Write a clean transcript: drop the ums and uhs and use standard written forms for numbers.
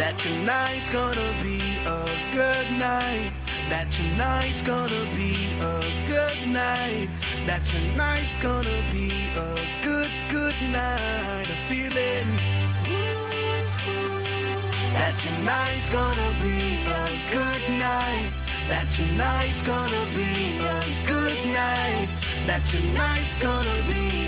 that tonight's gonna be a good night. That tonight's gonna be a good night. That tonight's gonna be a good, good night. A feeling. That tonight's gonna be a good night. That tonight's gonna be a good night. That tonight's gonna be